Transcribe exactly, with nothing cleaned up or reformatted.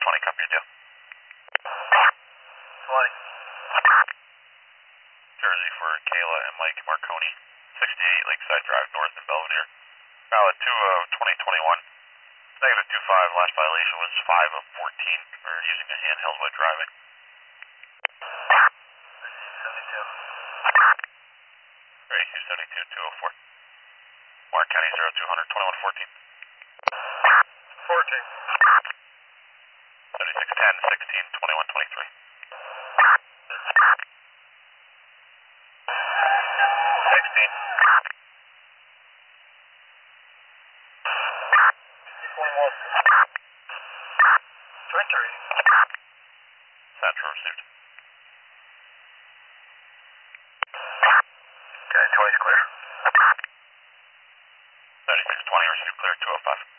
twenty, copy your deal. twenty. Jersey for Kayla and Mike Marconi, sixty-eight Lakeside Drive North in Belvedere. Valid two of twenty twenty-one. Negative two five, last violation was five of fourteen for using a handheld while driving. seventy-two. Great, two seventy-two, two oh four. Mark County zero two hundred, twenty-one fourteen. fourteen. seventy-six ten, sixteen, twenty-one twenty-three. sixteen. twenty-one. Twitter reading. Central received. Okay, twenty's clear. seventy-six twenty, received clear, two oh five.